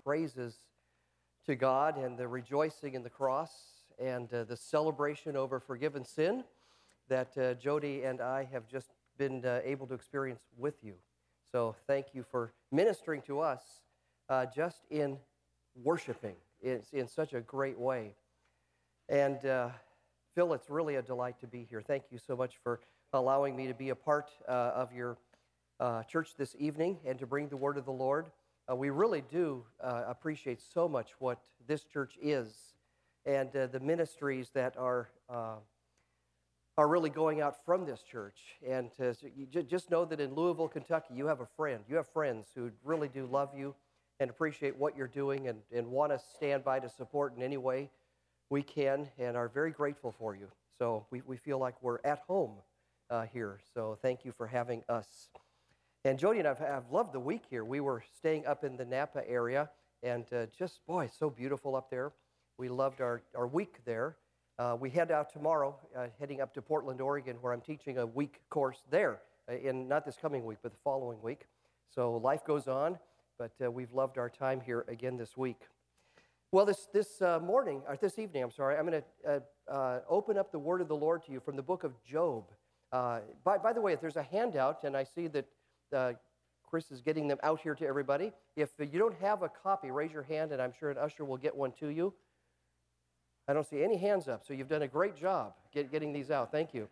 praises to God and the rejoicing in the cross and the celebration over forgiven sin that Jody and I have just been able to experience with you. So thank you for ministering to us just in worshiping in such a great way. And Phil, it's really a delight to be here. Thank you so much for allowing me to be a part of your church this evening and to bring the word of the Lord. We really do appreciate so much what this church is and the ministries that are really going out from this church. And so you just know that in Louisville, Kentucky, you have a friend. You have friends who really do love you and appreciate what you're doing and want to stand by to support in any way we can and are very grateful for you. So we feel like we're at home here. So thank you for having us. And Jody and I have loved the week here. We were staying up in the Napa area, and just, boy, so beautiful up there. We loved our week there. We head out tomorrow, heading up to Portland, Oregon, where I'm teaching a week course there, in not this coming week, but the following week. So life goes on, but we've loved our time here again this week. Well, this evening, I'm going to open up the word of the Lord to you from the book of Job. By the way, if there's a handout, and I see that Chris is getting them out here to everybody. If you don't have a copy, raise your hand, and I'm sure an usher will get one to you. I don't see any hands up, so you've done a great job getting these out. Thank you.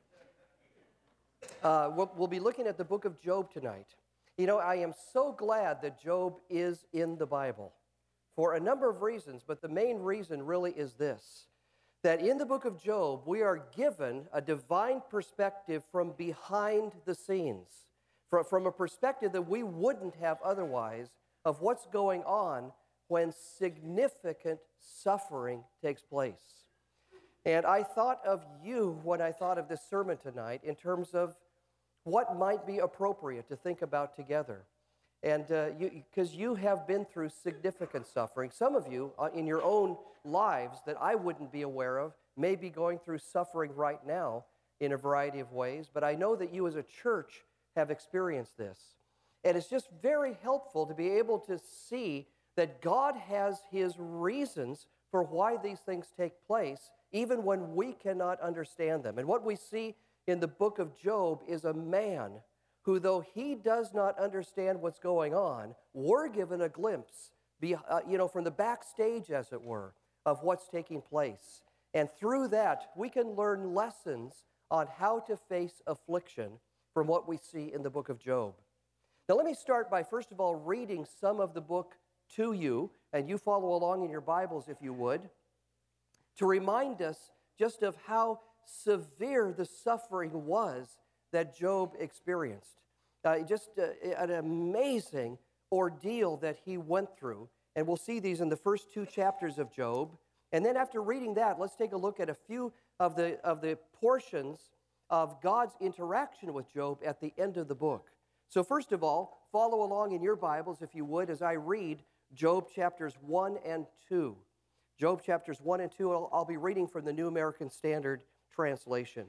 We'll be looking at the book of Job tonight. You know, I am so glad that Job is in the Bible for a number of reasons, but the main reason really is this, that in the book of Job, we are given a divine perspective from behind the scenes. From a perspective that we wouldn't have otherwise of what's going on when significant suffering takes place. And I thought of you when I thought of this sermon tonight in terms of what might be appropriate to think about together. And because you have been through significant suffering. Some of you in your own lives that I wouldn't be aware of may be going through suffering right now in a variety of ways. But I know that you as a church have experienced this. And it's just very helpful to be able to see that God has his reasons for why these things take place, even when we cannot understand them. And what we see in the book of Job is a man who, though he does not understand what's going on, we're given a glimpse, from the backstage, as it were, of what's taking place. And through that, we can learn lessons on how to face affliction from what we see in the book of Job. Now let me start by first of all reading some of the book to you, and you follow along in your Bibles if you would, to remind us just of how severe the suffering was that Job experienced. An amazing ordeal that he went through, and we'll see these in the first two chapters of Job. And then after reading that, let's take a look at a few of the portions of God's interaction with Job at the end of the book. So first of all, follow along in your Bibles, if you would, as I read Job chapters 1 and 2. Job chapters 1 and 2, I'll be reading from the New American Standard Translation.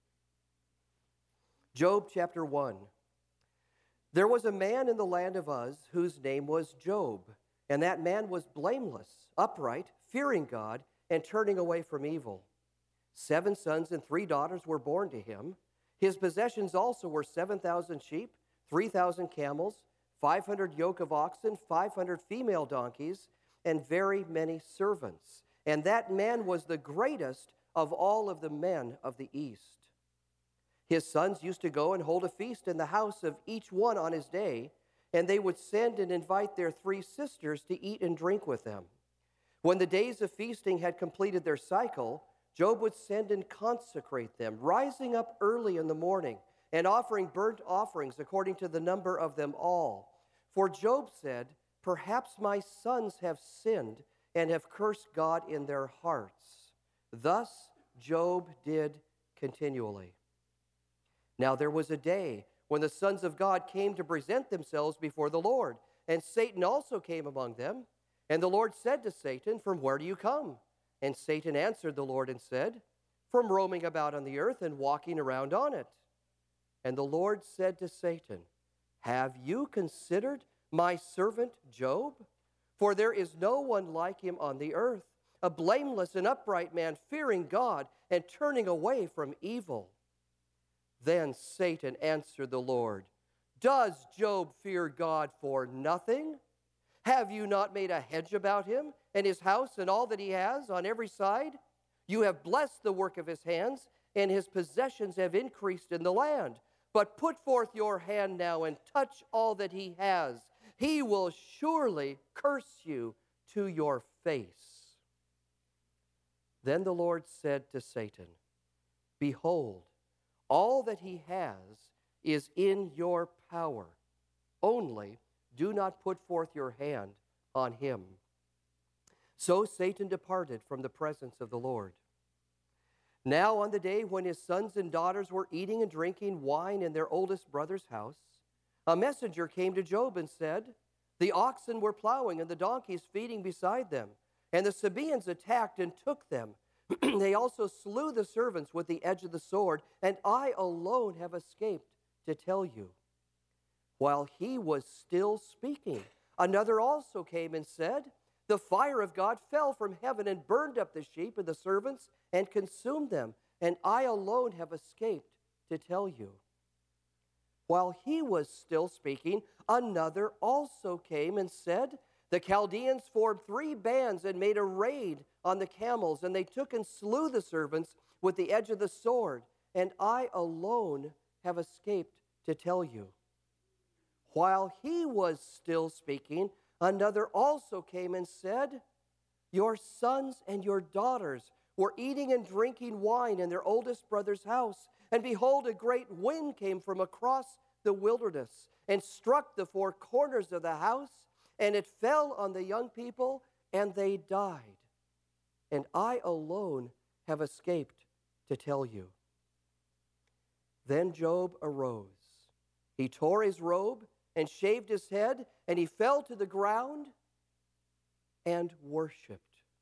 Job chapter 1. There was a man in the land of Uz whose name was Job, and that man was blameless, upright, fearing God, and turning away from evil. 7 sons and 3 daughters were born to him. His possessions also were 7,000 sheep, 3,000 camels, 500 yoke of oxen, 500 female donkeys, and very many servants. And that man was the greatest of all of the men of the east. His sons used to go and hold a feast in the house of each one on his day, and they would send and invite their 3 sisters to eat and drink with them. When the days of feasting had completed their cycle, Job would send and consecrate them, rising up early in the morning and offering burnt offerings according to the number of them all. For Job said, "Perhaps my sons have sinned and have cursed God in their hearts." Thus Job did continually. Now there was a day when the sons of God came to present themselves before the Lord, and Satan also came among them. And the Lord said to Satan, "From where do you come?" And Satan answered the Lord and said, "From roaming about on the earth and walking around on it." And the Lord said to Satan, "Have you considered my servant Job, for there is no one like him on the earth, a blameless and upright man, fearing God and turning away from evil. Then Satan answered the Lord, does Job fear God for nothing? Have you not made a hedge about him and his house and all that he has on every side? You have blessed the work of his hands, and his possessions have increased in the land. But put forth your hand now and touch all that he has. He will surely curse you to your face. Then the Lord said to Satan, behold, all that he has is in your power. Only do not put forth your hand on him. So Satan departed from the presence of the Lord. Now on the day when his sons and daughters were eating and drinking wine in their oldest brother's house, a messenger came to Job and said, the oxen were plowing and the donkeys feeding beside them, and the Sabaeans attacked and took them. They also slew the servants with the edge of the sword, and I alone have escaped to tell you. While he was still speaking, another also came and said, the fire of God fell from heaven and burned up the sheep and the servants and consumed them, and I alone have escaped to tell you. While he was still speaking, another also came and said, the Chaldeans formed 3 bands and made a raid on the camels, and they took and slew the servants with the edge of the sword, and I alone have escaped to tell you. While he was still speaking, another also came and said, your sons and your daughters were eating and drinking wine in their oldest brother's house, and behold, a great wind came from across the wilderness and struck the 4 corners of the house, and it fell on the young people, and they died. And I alone have escaped to tell you. Then Job arose. He tore his robe and shaved his head, and he fell to the ground and worshiped.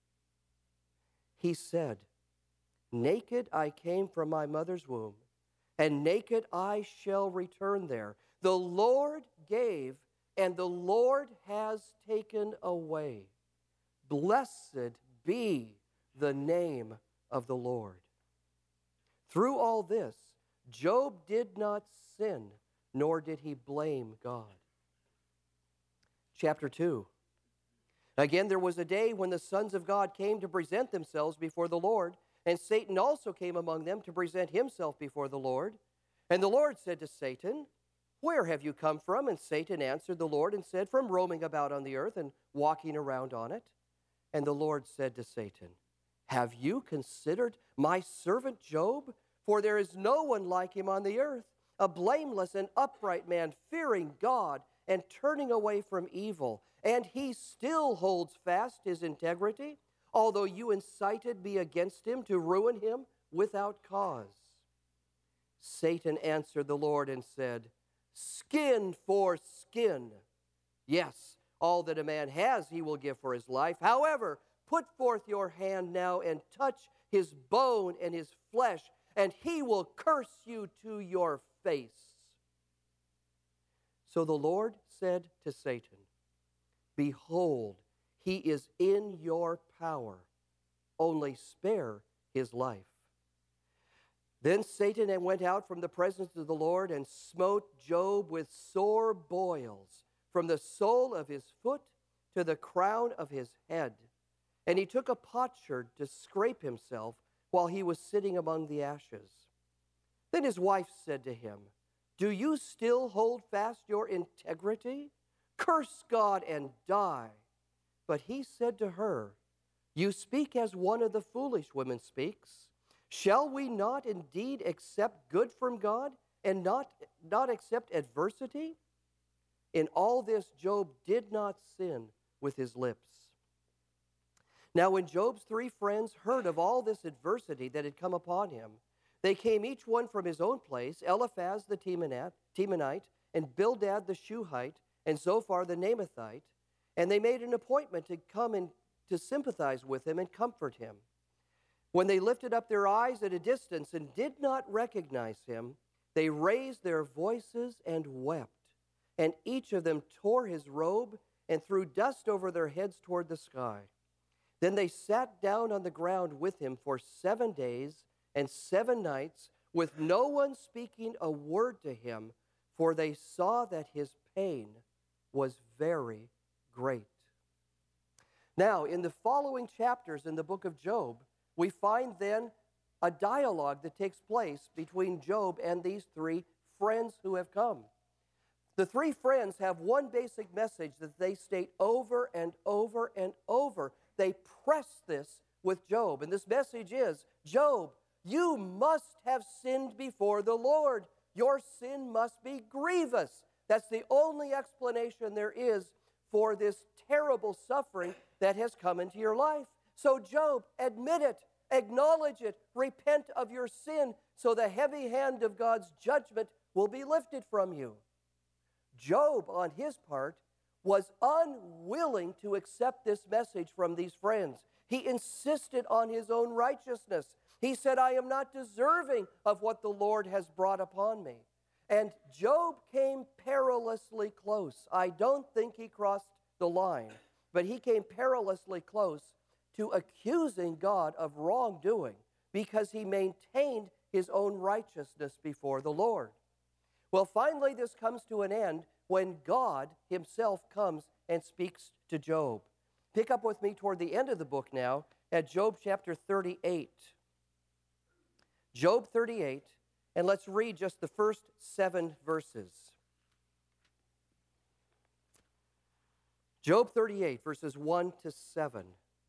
He said, naked I came from my mother's womb, and naked I shall return there. The Lord gave, and the Lord has taken away. Blessed be the name of the Lord. Through all this, Job did not sin, nor did he blame God. Chapter 2. Again, there was a day when the sons of God came to present themselves before the Lord, and Satan also came among them to present himself before the Lord. And the Lord said to Satan, where have you come from? And Satan answered the Lord and said, from roaming about on the earth and walking around on it. And the Lord said to Satan, have you considered my servant Job? For there is no one like him on the earth, a blameless and upright man, fearing God and turning away from evil. And he still holds fast his integrity, although you incited me against him to ruin him without cause. Satan answered the Lord and said, skin for skin. Yes, all that a man has he will give for his life. However, put forth your hand now and touch his bone and his flesh, and he will curse you to your face. So the Lord said to Satan, behold, he is in your power. Only spare his life. Then Satan went out from the presence of the Lord and smote Job with sore boils from the sole of his foot to the crown of his head. And he took a potsherd to scrape himself while he was sitting among the ashes. Then his wife said to him, do you still hold fast your integrity? Curse God and die. But he said to her, you speak as one of the foolish women speaks. Shall we not indeed accept good from God and not accept adversity? In all this, Job did not sin with his lips. Now when Job's 3 friends heard of all this adversity that had come upon him, they came each one from his own place, Eliphaz the Temanite, and Bildad the Shuhite, and Zophar the Naamathite, and they made an appointment to come and to sympathize with him and comfort him. When they lifted up their eyes at a distance and did not recognize him, they raised their voices and wept, and each of them tore his robe and threw dust over their heads toward the sky. Then they sat down on the ground with him for 7 days and 7 nights, with no one speaking a word to him, for they saw that his pain was very great. Now, in the following chapters in the book of Job, we find then a dialogue that takes place between Job and these 3 friends who have come. The 3 friends have one basic message that they state over and over and over. They press this with Job, and this message is, Job, you must have sinned before the Lord. Your sin must be grievous. That's the only explanation there is for this terrible suffering that has come into your life. So Job, admit it, acknowledge it, repent of your sin, so the heavy hand of God's judgment will be lifted from you. Job, on his part, was unwilling to accept this message from these friends. He insisted on his own righteousness. He said, I am not deserving of what the Lord has brought upon me. And Job came perilously close. I don't think he crossed the line, but he came perilously close to accusing God of wrongdoing because he maintained his own righteousness before the Lord. Well, finally, this comes to an end when God himself comes and speaks to Job. Pick up with me toward the end of the book now at Job chapter 38. Job 38, and let's read just the first 7 verses. Job 38, verses 1 to 7.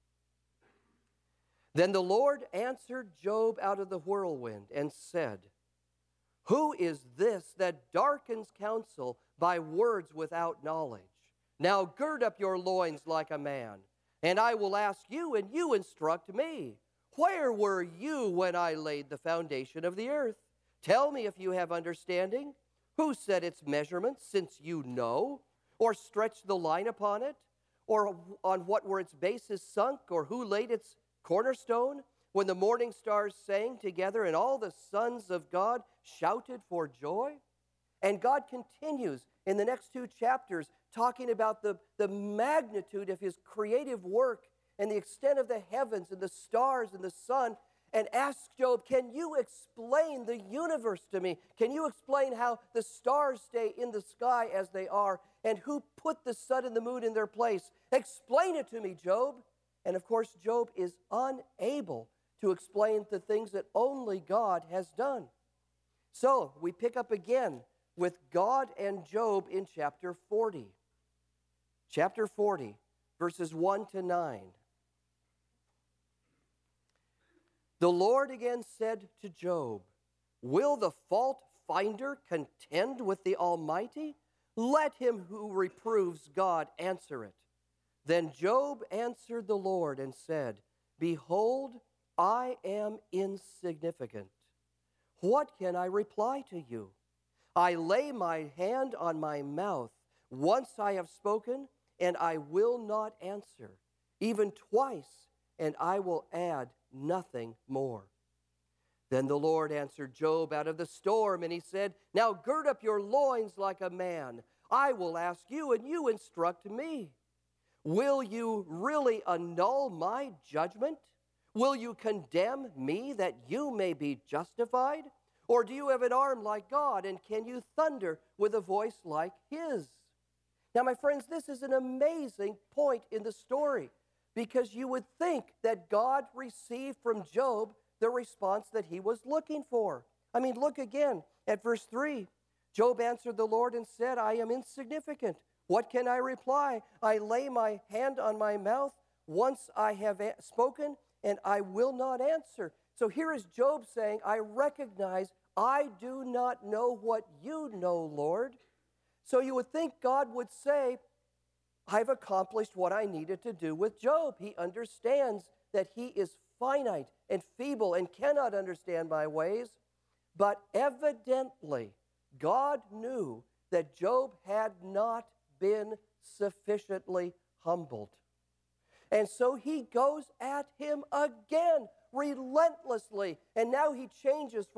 Then the Lord answered Job out of the whirlwind and said, Who is this that darkens counsel by words without knowledge? Now gird up your loins like a man, and I will ask you, and you instruct me. Where were you when I laid the foundation of the earth? Tell me if you have understanding. Who set its measurements, since you know? Or stretched the line upon it? Or on what were its bases sunk? Or who laid its cornerstone? When the morning stars sang together and all the sons of God shouted for joy? And God continues in the next 2 chapters talking about the magnitude of his creative work and the extent of the heavens and the stars and the sun, and asks Job, can you explain the universe to me? Can you explain how the stars stay in the sky as they are, and who put the sun and the moon in their place? Explain it to me, Job. And of course, Job is unable to explain the things that only God has done. So we pick up again with God and Job in chapter 40. Chapter 40, verses 1 to 9. The Lord again said to Job, Will the fault finder contend with the Almighty? Let him who reproves God answer it. Then Job answered the Lord and said, Behold, I am insignificant. What can I reply to you? I lay my hand on my mouth. Once I have spoken, and I will not answer. Even twice, and I will add nothing more. Then the Lord answered Job out of the storm, and he said, Now gird up your loins like a man. I will ask you, and you instruct me. Will you really annul my judgment? Will you condemn me that you may be justified? Or do you have an arm like God, and can you thunder with a voice like his? Now, my friends, this is an amazing point in the story, because you would think that God received from Job the response that he was looking for. I mean, look again at verse 3. Job answered the Lord and said, I am insignificant. What can I reply? I lay my hand on my mouth. Once I have spoken, and I will not answer. So here is Job saying, I recognize I do not know what you know, Lord. So you would think God would say, I've accomplished what I needed to do with Job. He understands that he is finite and feeble and cannot understand my ways. But evidently, God knew that Job had not been sufficiently humbled. And so he goes at him again, relentlessly. And now he changes from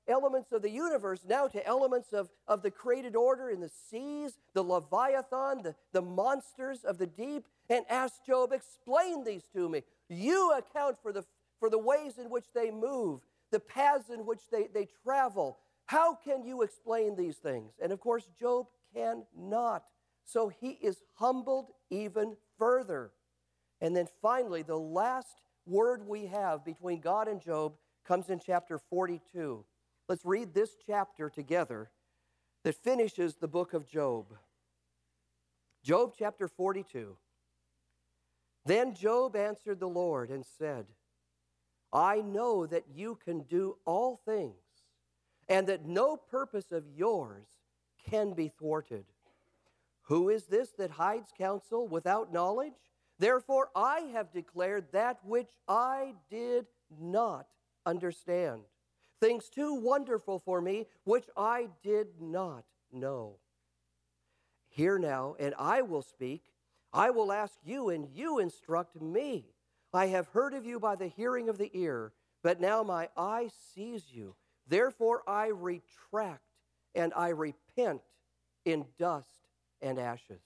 elements of the universe now to elements of the created order in the seas, the Leviathan, the monsters of the deep, and asked Job, explain these to me. You account for the ways in which they move, the paths in which they travel. How can you explain these things? And of course, Job cannot. So he is humbled even further. And then finally, the last word we have between God and Job comes in chapter 42. Let's read this chapter together that finishes the book of Job. Job chapter 42. Then Job answered the Lord and said, I know that you can do all things, and that no purpose of yours can be thwarted. Who is this that hides counsel without knowledge? Therefore I have declared that which I did not understand, things too wonderful for me, which I did not know. Hear now, and I will speak. I will ask you, and you instruct me. I have heard of you by the hearing of the ear, but now my eye sees you. Therefore I retract, and I repent in dust and ashes.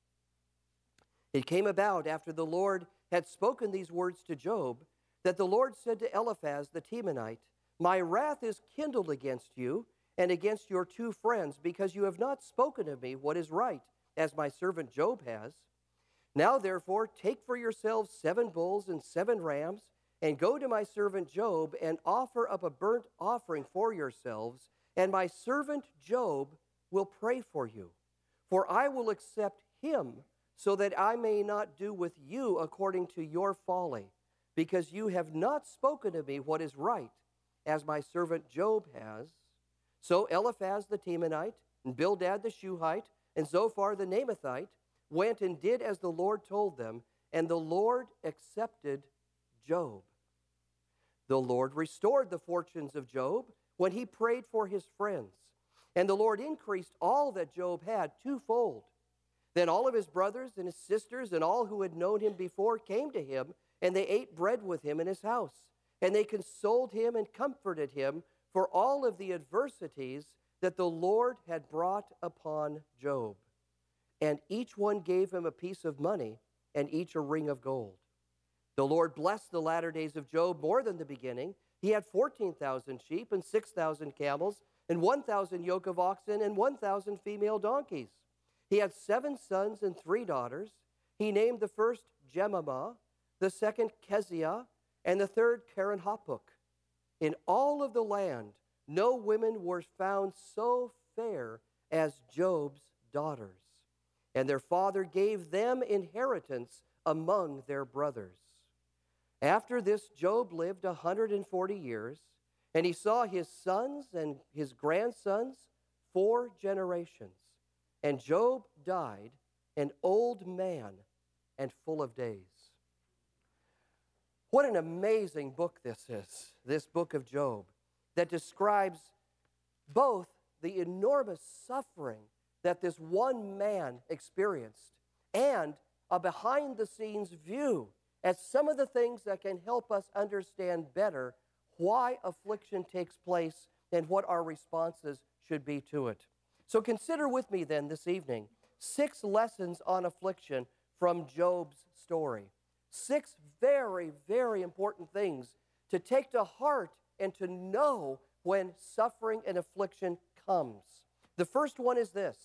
It came about after the Lord had spoken these words to Job, that the Lord said to Eliphaz the Temanite, my wrath is kindled against you and against your two friends, because you have not spoken of me what is right, as my servant Job has. Now therefore take for yourselves 7 bulls and 7 rams, and go to my servant Job, and offer up a burnt offering for yourselves, and my servant Job will pray for you. For I will accept him, so that I may not do with you according to your folly, because you have not spoken to me what is right, as my servant Job has. So Eliphaz the Temanite, and Bildad the Shuhite, and Zophar the Naamathite went and did as the Lord told them, and the Lord accepted Job. The Lord restored the fortunes of Job when he prayed for his friends, and the Lord increased all that Job had twofold. Then all of his brothers and his sisters and all who had known him before came to him, and they ate bread with him in his house. And they consoled him and comforted him for all of the adversities that the Lord had brought upon Job. And each one gave him a piece of money, and each a ring of gold. The Lord blessed the latter days of Job more than the beginning. He had 14,000 sheep and 6,000 camels, and 1,000 yoke of oxen, and 1,000 female donkeys. He had 7 sons and 3 daughters. He named the first Jemimah, the second Keziah, and the third Keren-happuch. In all of the land, no women were found so fair as Job's daughters. And their father gave them inheritance among their brothers. After this, Job lived 140 years, and he saw his sons and his grandsons 4 generations. And Job died an old man and full of days. What an amazing book this is, this book of Job, that describes both the enormous suffering that this one man experienced and a behind-the-scenes view at some of the things that can help us understand better why affliction takes place and what our responses should be to it. So consider with me then this evening 6 lessons on affliction from Job's story. 6 very, very important things to take to heart and to know when suffering and affliction comes. The first one is this: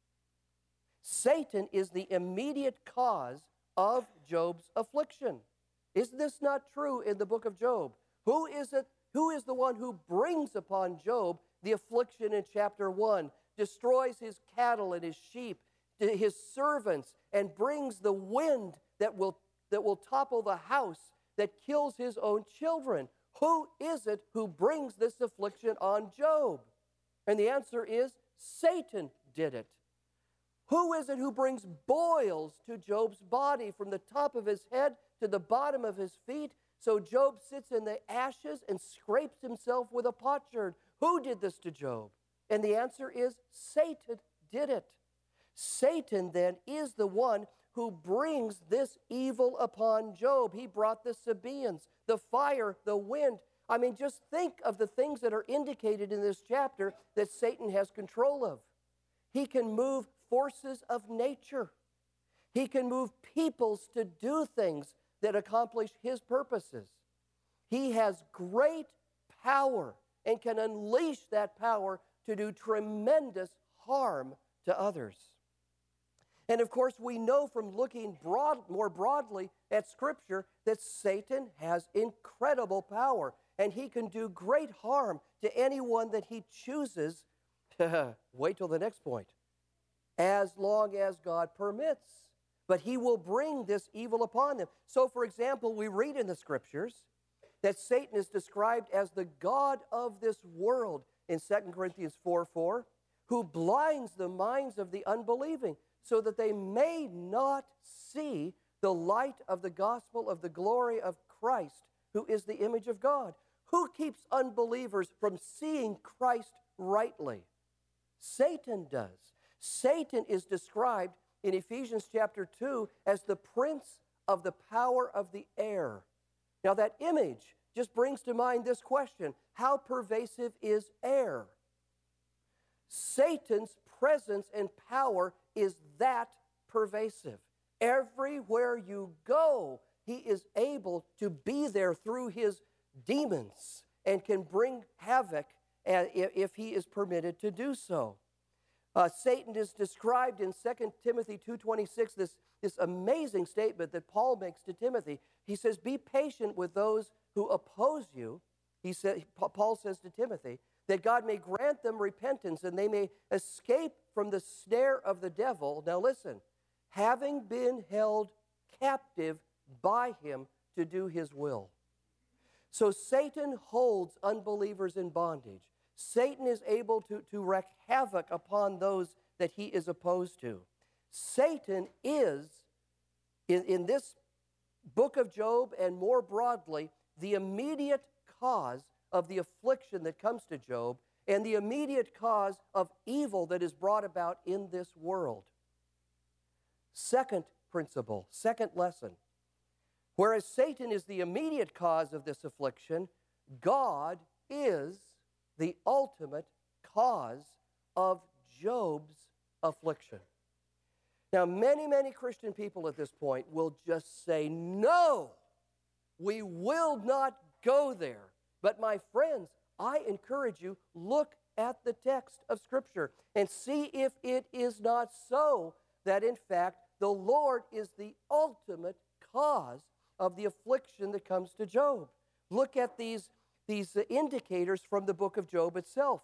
Satan is the immediate cause of Job's affliction. Is this not true in the book of Job? Who is it? Who is the one who brings upon Job the affliction in chapter 1, destroys his cattle and his sheep, his servants, and brings the wind that will topple the house, that kills his own children? Who is it who brings this affliction on Job? And the answer is Satan did it. Who is it who brings boils to Job's body from the top of his head to the bottom of his feet? So Job sits in the ashes and scrapes himself with a potsherd. Who did this to Job? And the answer is Satan did it. Satan then is the one who brings this evil upon Job. He brought the Sabaeans, the fire, the wind. I mean, just think of the things that are indicated in this chapter that Satan has control of. He can move forces of nature. He can move peoples to do things that accomplish his purposes. He has great power and can unleash that power to do tremendous harm to others. And of course, we know from looking more broadly at Scripture that Satan has incredible power, and he can do great harm to anyone that he chooses. Wait till the next point. As long as God permits. But he will bring this evil upon them. So, for example, we read in the Scriptures that Satan is described as the god of this world in 2 Corinthians 4:4, who blinds the minds of the unbelieving, so that they may not see the light of the gospel of the glory of Christ, who is the image of God. Who keeps unbelievers from seeing Christ rightly? Satan does. Satan is described in Ephesians chapter 2 as the prince of the power of the air. Now that image just brings to mind this question: how pervasive is air? Satan's presence and power is that pervasive. Everywhere you go, he is able to be there through his demons and can bring havoc if he is permitted to do so. Satan is described in 2 Timothy 2:26, this amazing statement that Paul makes to Timothy. He says, be patient with those who oppose you. Paul says to Timothy, that God may grant them repentance and they may escape from the snare of the devil. Now listen, having been held captive by him to do his will. So Satan holds unbelievers in bondage. Satan is able to wreak havoc upon those that he is opposed to. Satan is, in this book of Job and more broadly, the immediate cause of the affliction that comes to Job and the immediate cause of evil that is brought about in this world. Second principle, second lesson. Whereas Satan is the immediate cause of this affliction, God is the ultimate cause of Job's affliction. Now, many Christian people at this point will just say, no, we will not go there. But my friends, I encourage you, look at the text of Scripture and see if it is not so that, in fact, the Lord is the ultimate cause of the affliction that comes to Job. Look at these indicators from the book of Job itself.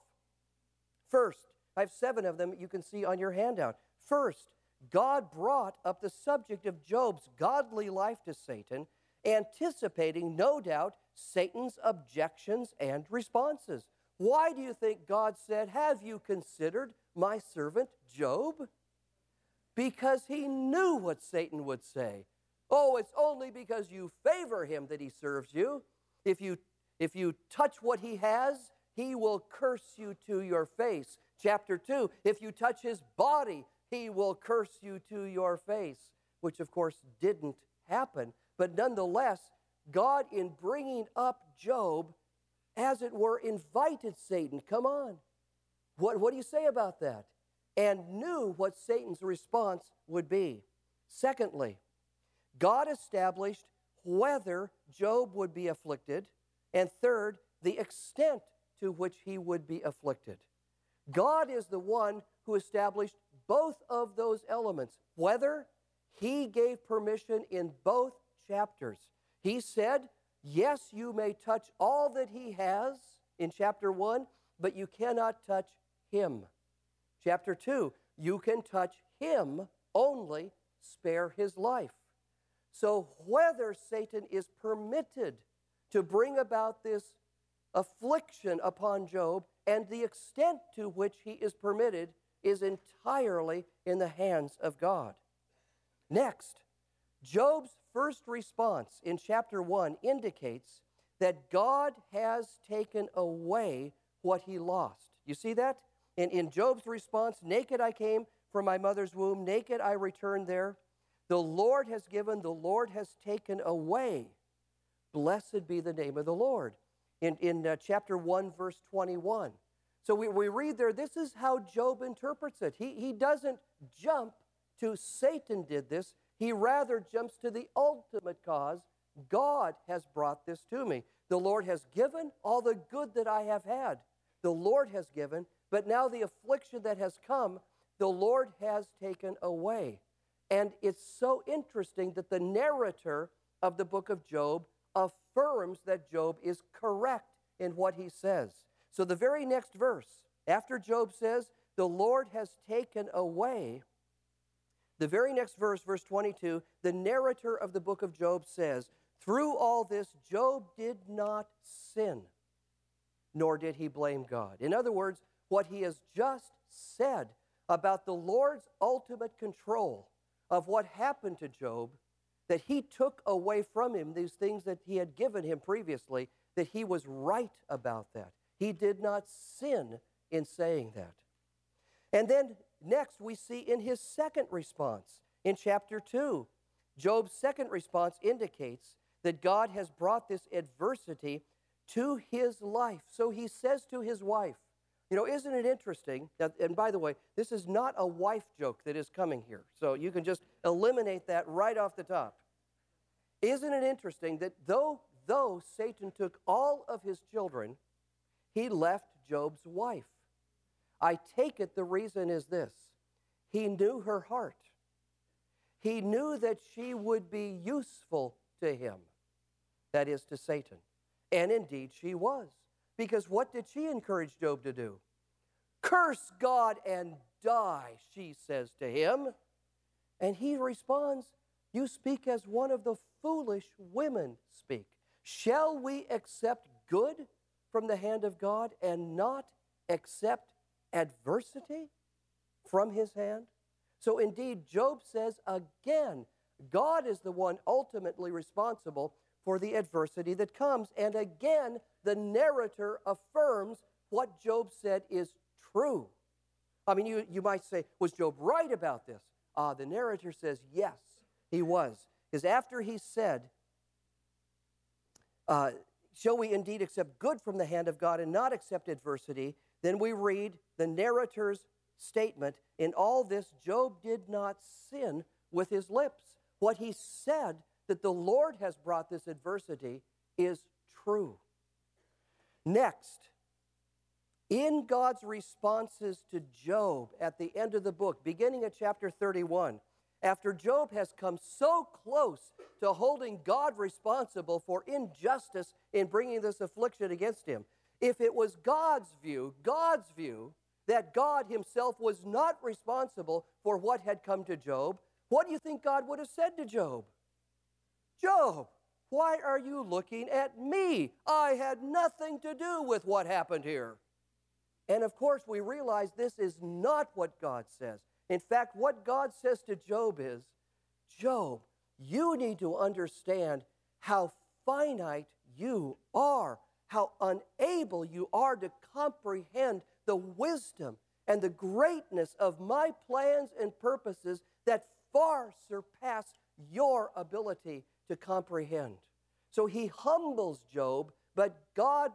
First, I have 7 of them you can see on your handout. First, God brought up the subject of Job's godly life to Satan, anticipating, no doubt, Satan's objections and responses. Why do you think God said, have you considered my servant Job? Because he knew what Satan would say. Oh, it's only because you favor him that he serves you. If you touch what he has, he will curse you to your face. Chapter 2, if you touch his body, he will curse you to your face, which of course didn't happen. But nonetheless, God, in bringing up Job, as it were, invited Satan. Come on. What do you say about that? And knew what Satan's response would be. Secondly, God established whether Job would be afflicted. And third, the extent to which he would be afflicted. God is the one who established both of those elements. Whether, he gave permission in both chapters. He said, yes, you may touch all that he has in chapter 1, but you cannot touch him. Chapter 2, you can touch him, only spare his life. So whether Satan is permitted to bring about this affliction upon Job and the extent to which he is permitted is entirely in the hands of God. Next, Job's first response in chapter 1 indicates that God has taken away what he lost. You see that? In Job's response, naked I came from my mother's womb, naked I returned there. The Lord has given, the Lord has taken away. Blessed be the name of the Lord. in chapter 1, verse 21. So we read there, this is how Job interprets it. He doesn't jump to Satan did this. He rather jumps to the ultimate cause. God has brought this to me. The Lord has given all the good that I have had. The Lord has given, but now the affliction that has come, the Lord has taken away. And it's so interesting that the narrator of the book of Job affirms that Job is correct in what he says. So the very next verse, after Job says, the Lord has taken away, the very next verse, verse 22, the narrator of the book of Job says, through all this, Job did not sin, nor did he blame God. In other words, what he has just said about the Lord's ultimate control of what happened to Job, that he took away from him these things that he had given him previously, that he was right about that. He did not sin in saying that. And then next we see in his second response, in chapter 2, Job's second response indicates that God has brought this adversity to his life. So he says to his wife, isn't it interesting? That, and by the way, this is not a wife joke that is coming here. So you can just eliminate that right off the top. Isn't it interesting that though Satan took all of his children, he left Job's wife? I take it the reason is this. He knew her heart. He knew that she would be useful to him, that is to Satan. And indeed she was. Because what did she encourage Job to do? Curse God and die, she says to him. And he responds, you speak as one of the foolish women speak. Shall we accept good from the hand of God and not accept adversity from his hand? So indeed, Job says again, God is the one ultimately responsible for the adversity that comes. And again, the narrator affirms what Job said is true. I mean, you might say, was Job right about this? The narrator says, yes, he was. Because after he said, shall we indeed accept good from the hand of God and not accept adversity? Then we read the narrator's statement, in all this, Job did not sin with his lips. What he said, that the Lord has brought this adversity, is true. Next, in God's responses to Job at the end of the book, beginning at chapter 31, after Job has come so close to holding God responsible for injustice in bringing this affliction against him, if it was God's view, that God himself was not responsible for what had come to Job, what do you think God would have said to Job? Job, why are you looking at me? I had nothing to do with what happened here. And of course, we realize this is not what God says. In fact, what God says to Job is, Job, you need to understand how finite you are, how unable you are to comprehend the wisdom and the greatness of my plans and purposes that far surpass your ability to comprehend. So he humbles Job, but God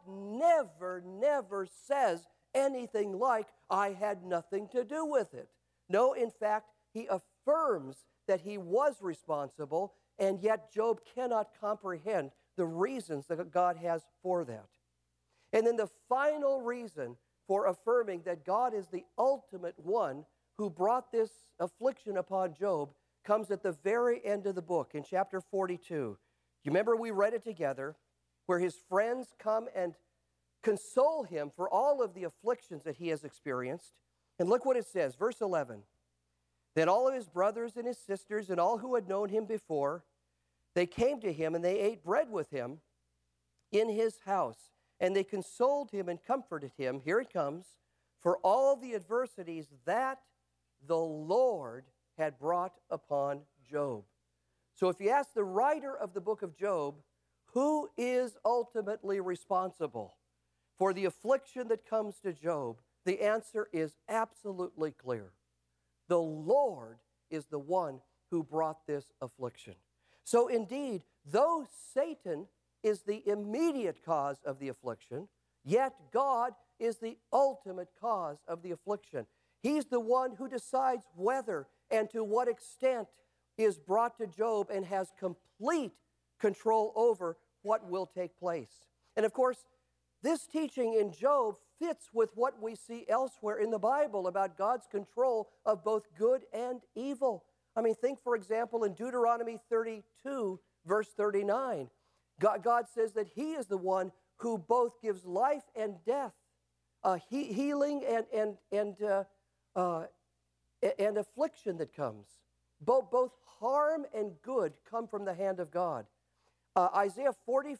never says anything like, I had nothing to do with it. No, in fact, he affirms that he was responsible, and yet Job cannot comprehend the reasons that God has for that. And then the final reason for affirming that God is the ultimate one who brought this affliction upon Job comes at the very end of the book in chapter 42. You remember we read it together, where his friends come and console him for all of the afflictions that he has experienced. And look what it says, verse 11. Then all of his brothers and his sisters and all who had known him before, they came to him and they ate bread with him in his house. And they consoled him and comforted him, here it comes, for all the adversities that the Lord had brought upon Job. So if you ask the writer of the book of Job, who is ultimately responsible for the affliction that comes to Job, the answer is absolutely clear. The Lord is the one who brought this affliction. So indeed, though Satan is the immediate cause of the affliction, yet God is the ultimate cause of the affliction. He's the one who decides whether and to what extent is brought to Job and has complete control over what will take place. And of course, this teaching in Job fits with what we see elsewhere in the Bible about God's control of both good and evil. I mean, think, for example, in Deuteronomy 32, verse 39. God says that He is the one who both gives life and death, healing and affliction that comes. Both harm and good come from the hand of God. Isaiah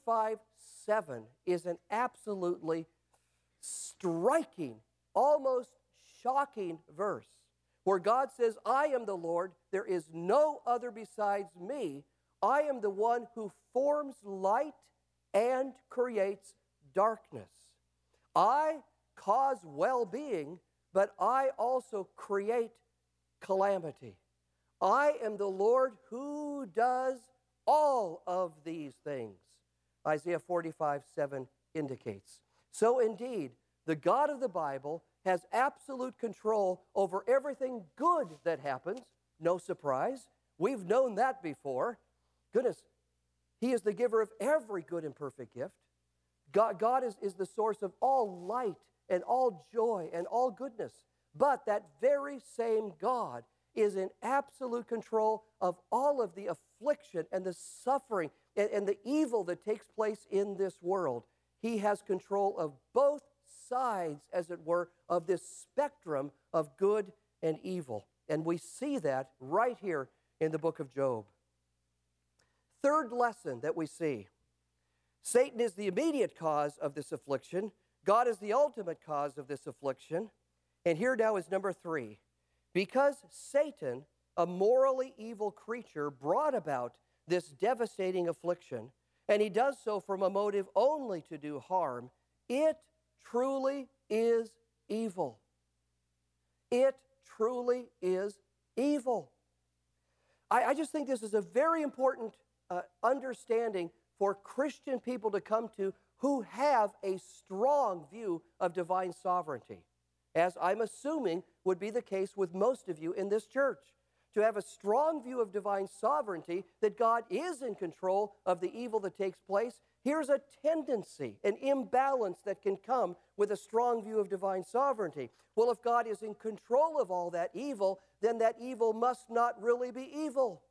45:7 is an absolutely striking, almost shocking verse where God says, I am the Lord, there is no other besides me. I am the one who forms light and creates darkness. I cause well-being, but I also create calamity. I am the Lord who does all of these things, Isaiah 45:7 indicates. So indeed, the God of the Bible has absolute control over everything good that happens. No surprise. We've known that before. Goodness, He is the giver of every good and perfect gift. God is the source of all light and all joy and all goodness. But that very same God is in absolute control of all of the affliction and the suffering and the evil that takes place in this world. He has control of both sides, as it were, of this spectrum of good and evil. And we see that right here in the book of Job. Third lesson that we see. Satan is the immediate cause of this affliction. God is the ultimate cause of this affliction. And here now is number 3. Because Satan, a morally evil creature, brought about this devastating affliction, and he does so from a motive only to do harm, it truly is evil. It truly is evil. I just think this is a very important understanding for Christian people to come to who have a strong view of divine sovereignty, as I'm assuming would be the case with most of you in this church. To have a strong view of divine sovereignty, that God is in control of the evil that takes place, here's a tendency, an imbalance that can come with a strong view of divine sovereignty. Well, if God is in control of all that evil, then that evil must not really be evil.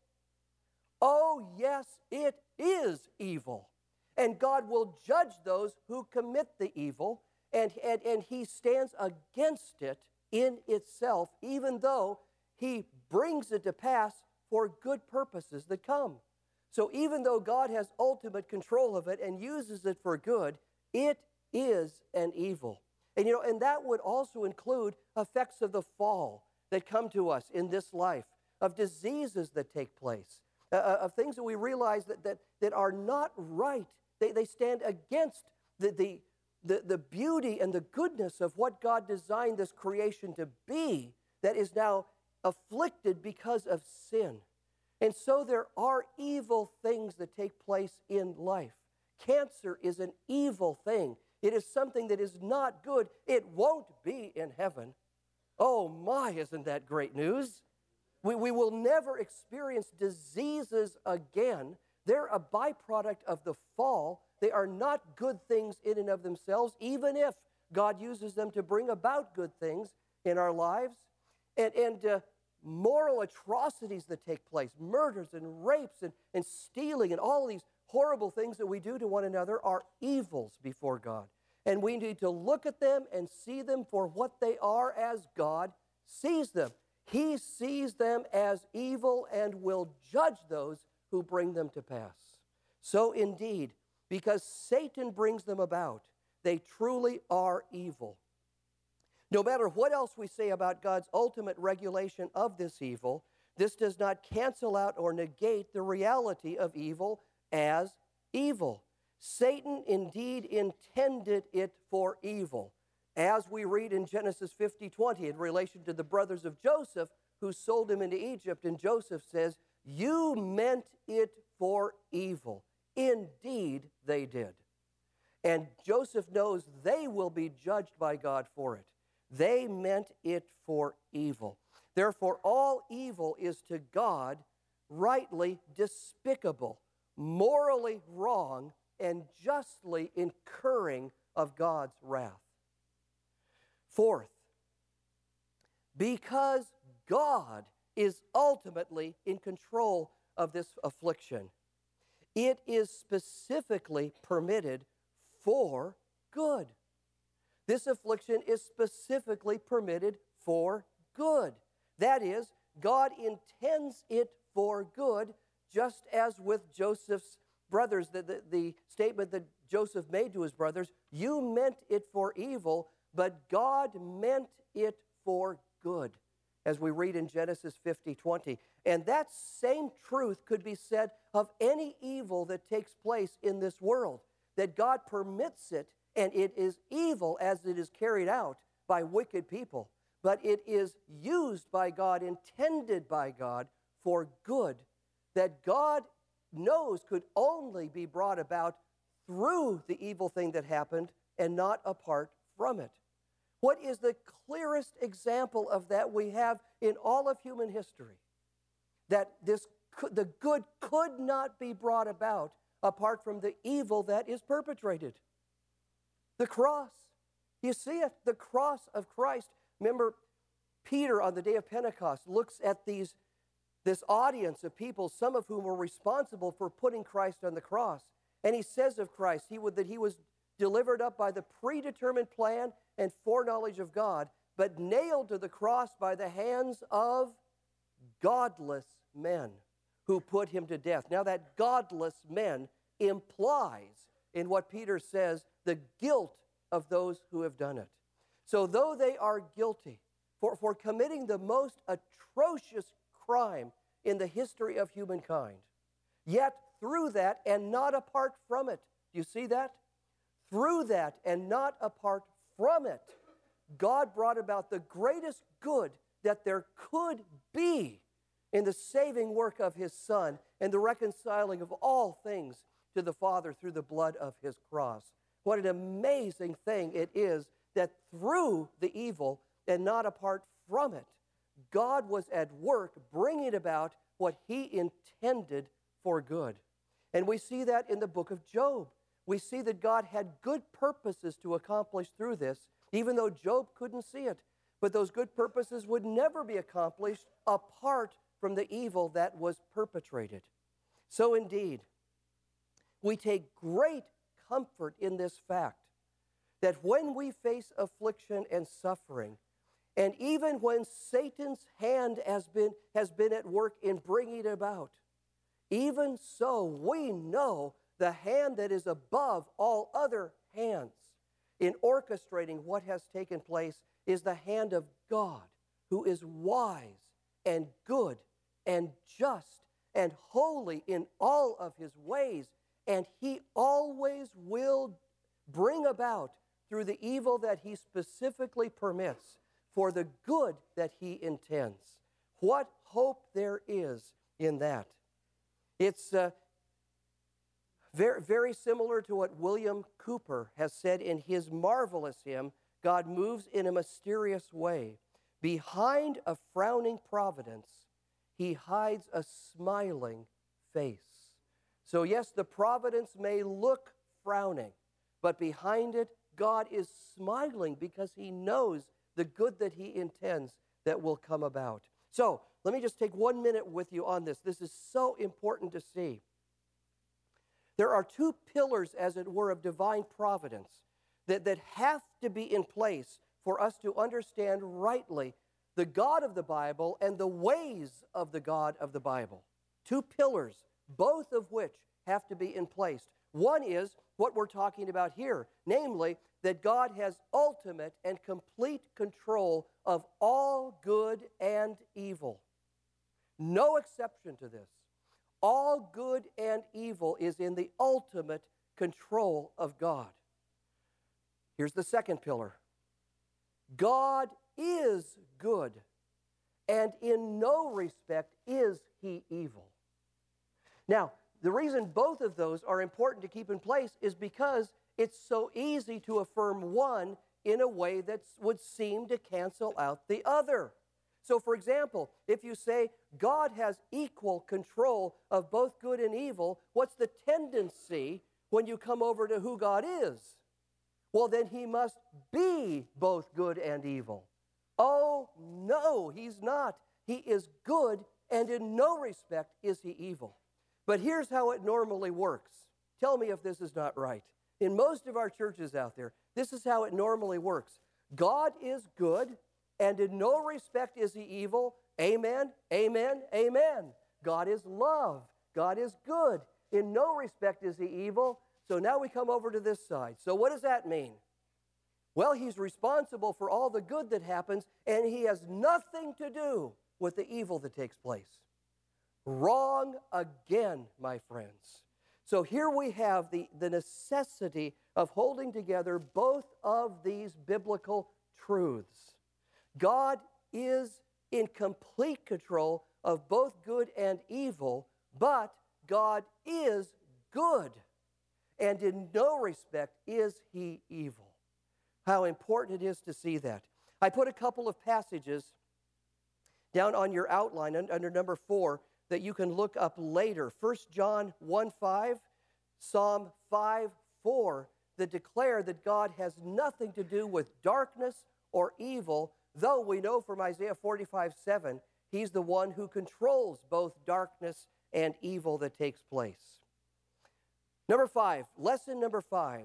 Oh, yes, it is evil. And God will judge those who commit the evil, and He stands against it in itself, even though He brings it to pass for good purposes that come. So even though God has ultimate control of it and uses it for good, it is an evil. And that would also include effects of the fall that come to us in this life, of diseases that take place, of things that we realize that are not right. They stand against the beauty and the goodness of what God designed this creation to be, that is now afflicted because of sin. And so there are evil things that take place in life. Cancer is an evil thing. It is something that is not good. It won't be in heaven. Oh my, isn't that great news? We will never experience diseases again. They're a byproduct of the fall. They are not good things in and of themselves, even if God uses them to bring about good things in our lives. And moral atrocities that take place, murders and rapes and stealing and all these horrible things that we do to one another are evils before God. And we need to look at them and see them for what they are as God sees them. He sees them as evil and will judge those who bring them to pass. So indeed, because Satan brings them about, they truly are evil. No matter what else we say about God's ultimate regulation of this evil, this does not cancel out or negate the reality of evil as evil. Satan indeed intended it for evil, as we read in Genesis 50:20 in relation to the brothers of Joseph who sold him into Egypt. And Joseph says, "You meant it for evil. Indeed, they did. And Joseph knows they will be judged by God for it. They meant it for evil. Therefore, all evil is to God rightly despicable, morally wrong, and justly incurring of God's wrath. Fourth, because God is ultimately in control of this affliction, it is specifically permitted for good. This affliction is specifically permitted for good. That is, God intends it for good, just as with Joseph's brothers, the statement that Joseph made to his brothers, you meant it for evil, but God meant it for good, as we read in Genesis 50:20. And that same truth could be said of any evil that takes place in this world, that God permits it, and it is evil as it is carried out by wicked people, but it is used by God, intended by God for good, that God knows could only be brought about through the evil thing that happened and not apart from it. What is the clearest example of that we have in all of human history? That the good could not be brought about apart from the evil that is perpetrated. The cross. You see it, the cross of Christ. Remember, Peter on the day of Pentecost looks at this audience of people, some of whom were responsible for putting Christ on the cross. And he says of Christ that he was delivered up by the predetermined plan and foreknowledge of God, but nailed to the cross by the hands of godless men who put him to death. Now that godless men implies in what Peter says the guilt of those who have done it. So though they are guilty for committing the most atrocious crime in the history of humankind, yet through that and not apart from it, do you see that? Through that and not apart from it, God brought about the greatest good that there could be in the saving work of his Son and the reconciling of all things to the Father through the blood of his cross. What an amazing thing it is that through the evil and not apart from it, God was at work bringing about what he intended for good. And we see that in the book of Job. We see that God had good purposes to accomplish through this, even though Job couldn't see it. But those good purposes would never be accomplished apart from the evil that was perpetrated. So indeed, we take great comfort in this fact that when we face affliction and suffering, and even when Satan's hand has been at work in bringing it about, even so we know the hand that is above all other hands in orchestrating what has taken place is the hand of God, who is wise and good and just and holy in all of his ways, and he always will bring about through the evil that he specifically permits for the good that he intends. What hope there is in that. It's very, very similar to what William Cooper has said in his marvelous hymn, God Moves in a Mysterious Way. Behind a frowning providence, he hides a smiling face. So yes, the providence may look frowning, but behind it, God is smiling because he knows the good that he intends that will come about. So let me just take 1 minute with you on this. This is so important to see. There are two pillars, as it were, of divine providence that have to be in place for us to understand rightly the God of the Bible and the ways of the God of the Bible. Two pillars, both of which have to be in place. One is what we're talking about here, namely that God has ultimate and complete control of all good and evil. No exception to this. All good and evil is in the ultimate control of God. Here's the second pillar. God is good, and in no respect is he evil. Now, the reason both of those are important to keep in place is because it's so easy to affirm one in a way that would seem to cancel out the other. So, for example, if you say God has equal control of both good and evil, what's the tendency when you come over to who God is? Well, then he must be both good and evil. Oh, no, he's not. He is good, and in no respect is he evil. But here's how it normally works. Tell me if this is not right. In most of our churches out there, this is how it normally works. God is good, and in no respect is he evil. Amen, amen, amen. God is love. God is good. In no respect is he evil. So now we come over to this side. So what does that mean? Well, he's responsible for all the good that happens, and he has nothing to do with the evil that takes place. Wrong again, my friends. So here we have the necessity of holding together both of these biblical truths. God is in complete control of both good and evil, but God is good, and in no respect is he evil. How important it is to see that. I put a couple of passages down on your outline under number 4 that you can look up later. 1 John 1:5, Psalm 5:4, that declare that God has nothing to do with darkness or evil, though we know from Isaiah 45:7, he's the one who controls both darkness and evil that takes place. Number 5, lesson number 5.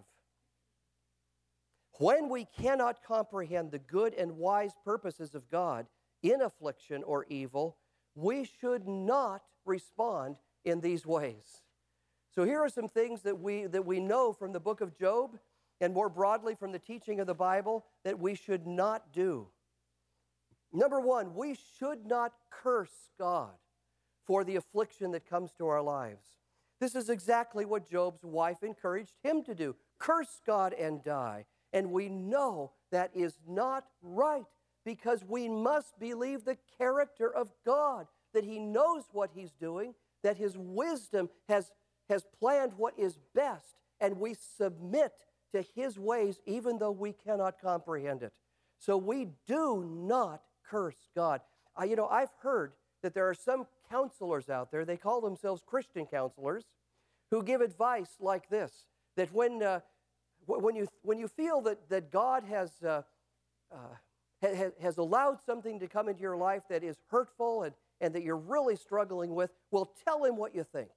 When we cannot comprehend the good and wise purposes of God in affliction or evil, we should not respond in these ways. So here are some things that we know from the book of Job and more broadly from the teaching of the Bible that we should not do. Number 1, we should not curse God for the affliction that comes to our lives. This is exactly what Job's wife encouraged him to do. Curse God and die. And we know that is not right, because we must believe the character of God, that he knows what he's doing, that his wisdom has planned what is best, and we submit to his ways even though we cannot comprehend it. So we do not curse God. I've heard that there are some counselors out there, they call themselves Christian counselors, who give advice like this, that when you feel that God has allowed something to come into your life that is hurtful and that you're really struggling with, well, tell him what you think.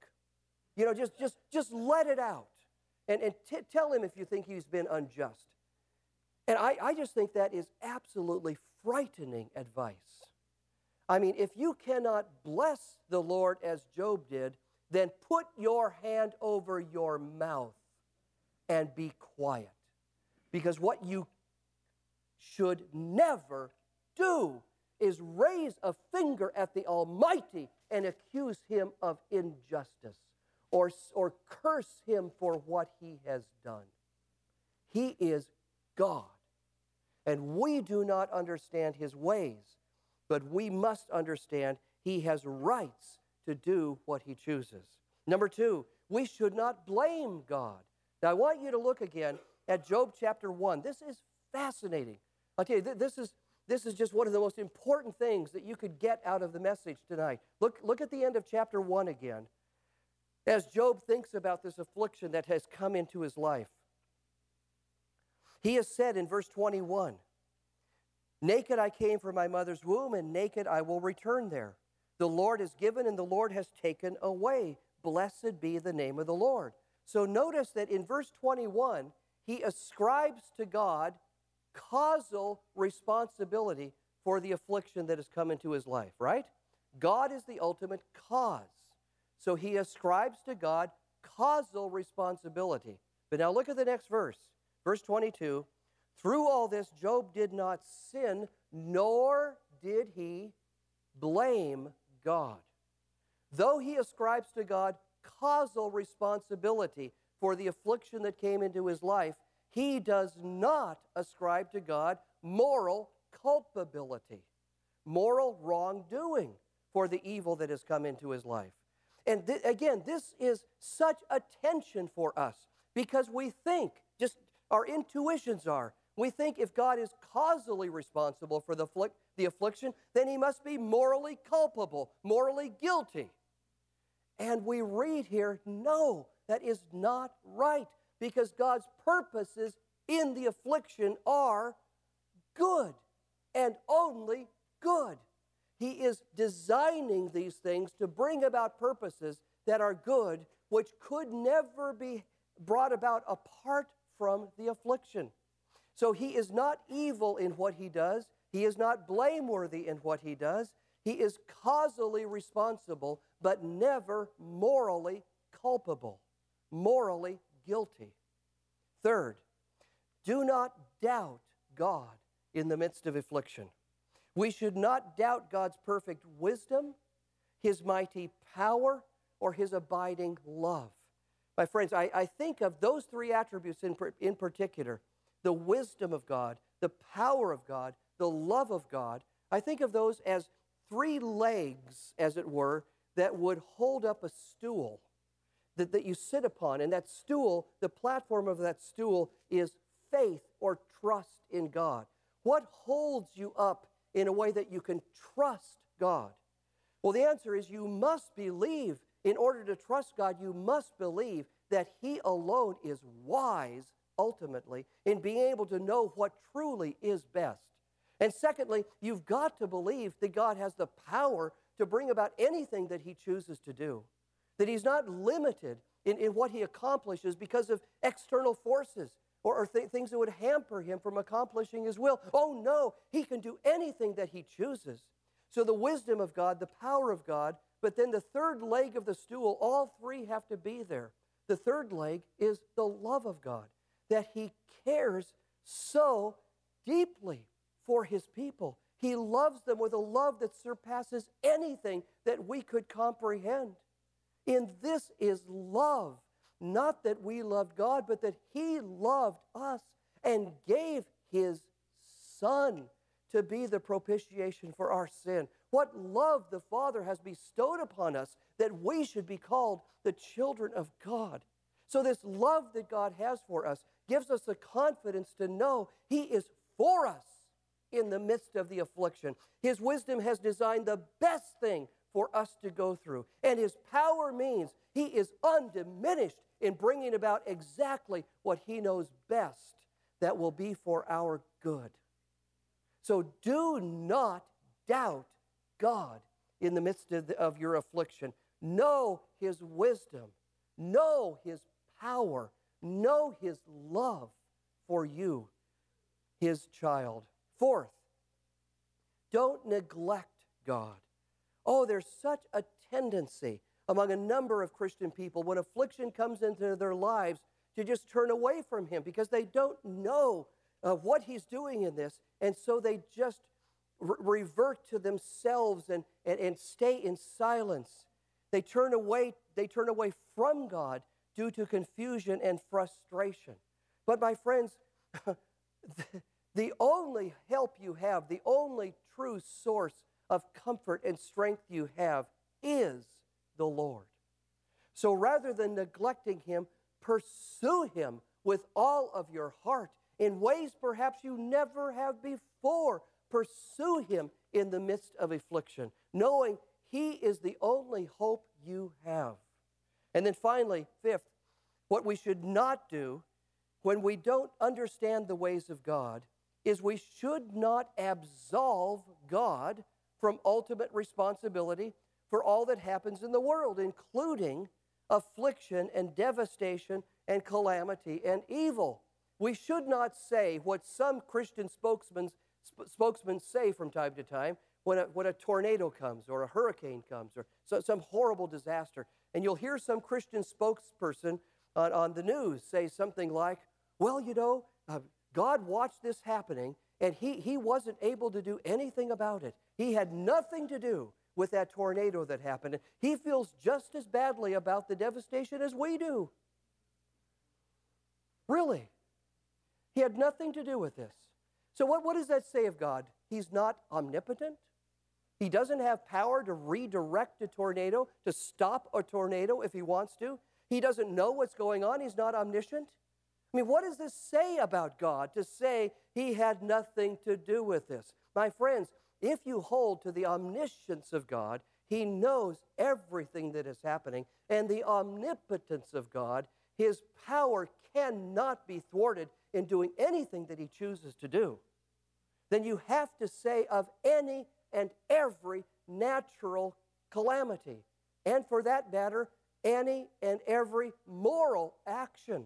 Just let it out. And tell him if you think he's been unjust. And I just think that is absolutely frightening advice. I mean, if you cannot bless the Lord as Job did, then put your hand over your mouth and be quiet. Because what you should never do is raise a finger at the Almighty and accuse him of injustice or curse him for what he has done. He is God, and we do not understand his ways, but we must understand he has rights to do what he chooses. Number 2, we should not blame God. Now, I want you to look again at Job chapter 1. This is fascinating. I'll tell you, this is just one of the most important things that you could get out of the message tonight. Look at the end of chapter 1 again, as Job thinks about this affliction that has come into his life. He has said in verse 21, "Naked I came from my mother's womb, and naked I will return there. The Lord has given, and the Lord has taken away. Blessed be the name of the Lord." So notice that in verse 21, he ascribes to God causal responsibility for the affliction that has come into his life, right? God is the ultimate cause. So he ascribes to God causal responsibility. But now look at the next verse. Verse 22, "Through all this, Job did not sin, nor did he blame God." Though he ascribes to God causal responsibility for the affliction that came into his life, he does not ascribe to God moral culpability, moral wrongdoing for the evil that has come into his life. And again, this is such a tension for us because we think, just our intuitions are, we think if God is causally responsible for the affliction, then he must be morally culpable, morally guilty. And we read here, no, that is not right, because God's purposes in the affliction are good and only good. He is designing these things to bring about purposes that are good, which could never be brought about apart from the affliction. So he is not evil in what he does. He is not blameworthy in what he does. He is causally responsible, but never morally culpable, morally guilty. Third, do not doubt God in the midst of affliction. We should not doubt God's perfect wisdom, his mighty power, or his abiding love. My friends, I think of those three attributes in particular, the wisdom of God, the power of God, the love of God. I think of those as three legs, as it were, that would hold up a stool that you sit upon. And that stool, the platform of that stool is faith or trust in God. What holds you up in a way that you can trust God? Well, the answer is you must believe. In order to trust God, you must believe that he alone is wise, ultimately, in being able to know what truly is best. And secondly, you've got to believe that God has the power to bring about anything that he chooses to do, that he's not limited in what he accomplishes because of external forces or things that would hamper him from accomplishing his will. Oh no, he can do anything that he chooses. So the wisdom of God, the power of God, but then the third leg of the stool, all three have to be there. The third leg is the love of God, that he cares so deeply for his people. He loves them with a love that surpasses anything that we could comprehend. In this is love, not that we loved God, but that he loved us and gave his Son to be the propitiation for our sin. What love the Father has bestowed upon us that we should be called the children of God. So this love that God has for us gives us the confidence to know he is for us in the midst of the affliction. His wisdom has designed the best thing for us to go through. And his power means he is undiminished in bringing about exactly what he knows best that will be for our good. So do not doubt God in the midst of your affliction. Know his wisdom. Know his power. Know his love for you, his child. Fourth, don't neglect God. Oh, there's such a tendency among a number of Christian people when affliction comes into their lives to just turn away from him because they don't know what he's doing in this. And so they just revert to themselves and stay in silence. They turn away from God due to confusion and frustration. But my friends, the only help you have, the only true source of comfort and strength you have is the Lord. So rather than neglecting him, pursue him with all of your heart in ways perhaps you never have before. Pursue him in the midst of affliction, knowing he is the only hope you have. And then finally, fifth, what we should not do when we don't understand the ways of God is we should not absolve God from ultimate responsibility for all that happens in the world, including affliction and devastation and calamity and evil. We should not say what some Christian spokesmen say from time to time when a tornado comes or a hurricane comes or some horrible disaster. And you'll hear some Christian spokesperson on the news say something like, well, God watched this happening and he wasn't able to do anything about it. He had nothing to do with that tornado that happened. He feels just as badly about the devastation as we do. Really. He had nothing to do with this. So what does that say of God? He's not omnipotent? He doesn't have power to redirect a tornado, to stop a tornado if he wants to. He doesn't know what's going on. He's not omniscient. I mean, what does this say about God to say he had nothing to do with this? My friends, if you hold to the omniscience of God, he knows everything that is happening, and the omnipotence of God, his power cannot be thwarted in doing anything that he chooses to do. Then you have to say of any and every natural calamity, and for that matter, any and every moral action,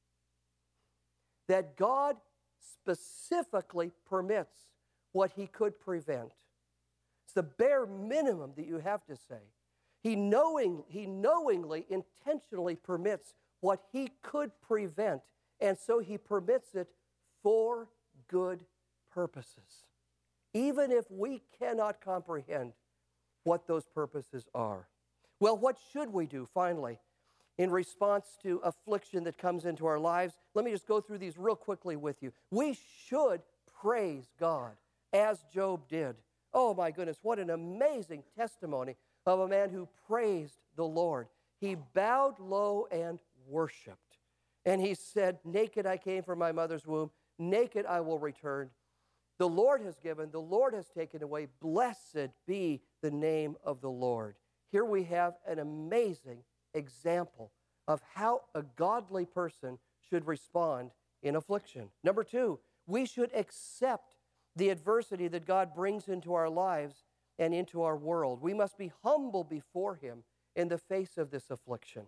that God specifically permits what he could prevent. It's the bare minimum that you have to say. He knowingly, intentionally permits what he could prevent, and so he permits it for good purposes, even if we cannot comprehend what those purposes are. Well, what should we do, finally, in response to affliction that comes into our lives? Let me just go through these real quickly with you. We should praise God, as Job did. Oh my goodness, what an amazing testimony of a man who praised the Lord. He bowed low and worshiped. And he said, naked I came from my mother's womb, naked I will return. The Lord has given, the Lord has taken away. Blessed be the name of the Lord. Here we have an amazing example of how a godly person should respond in affliction. Number two, we should accept the adversity that God brings into our lives and into our world. We must be humble before him in the face of this affliction.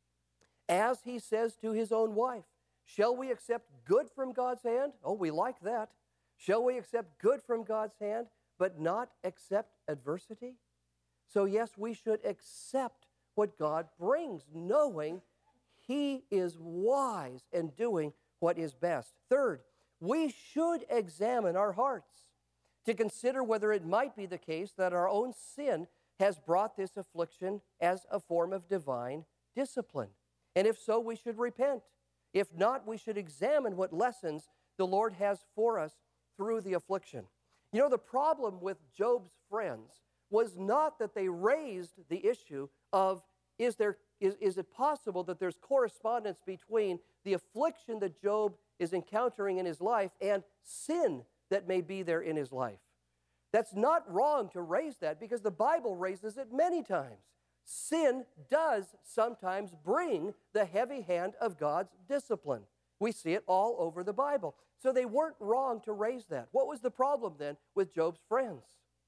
As he says to his own wife, shall we accept good from God's hand? Oh, we like that. Shall we accept good from God's hand, but not accept adversity? So yes, we should accept what God brings, knowing he is wise and doing what is best. Third, we should examine our hearts to consider whether it might be the case that our own sin has brought this affliction as a form of divine discipline. And if so, we should repent. If not, we should examine what lessons the Lord has for us through the affliction. You know, the problem with Job's friends was not that they raised the issue of is it possible that there's correspondence between the affliction that Job is encountering in his life and sin that may be there in his life. That's not wrong to raise that, because the Bible raises it many times. Sin does sometimes bring the heavy hand of God's discipline. We see it all over the Bible. So they weren't wrong to raise that. What was the problem then with Job's friends?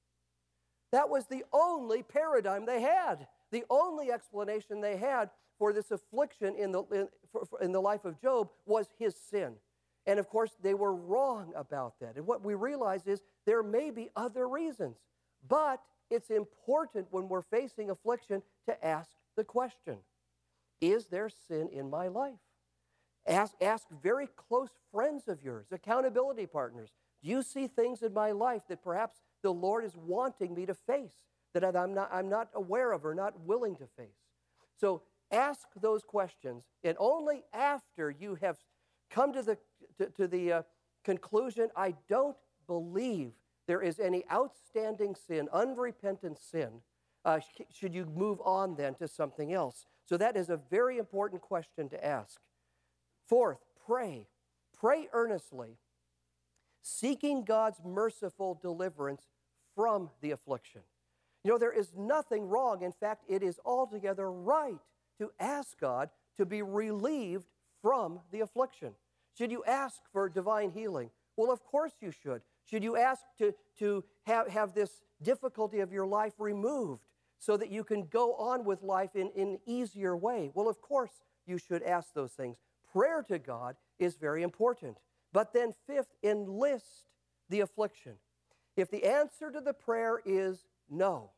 That was the only paradigm they had. The only explanation they had for this affliction in the life of Job was his sin. And of course, they were wrong about that. And what we realize is there may be other reasons. But it's important when we're facing affliction to ask the question, is there sin in my life? Ask very close friends of yours, accountability partners. Do you see things in my life that perhaps the Lord is wanting me to face, that I'm not aware of or not willing to face? So ask those questions, and only after you have come to the conclusion, I don't believe there is any outstanding sin, unrepentant sin, should you move on then to something else. So that is a very important question to ask. Fourth, pray. Pray earnestly, seeking God's merciful deliverance from the affliction. You know, there is nothing wrong. In fact, it is altogether right to ask God to be relieved from the affliction. Should you ask for divine healing? Well, of course you should. Should you ask to have this difficulty of your life removed so that you can go on with life in an easier way? Well, of course you should ask those things. Prayer to God is very important. But then fifth, enlist the affliction. If the answer to the prayer is no,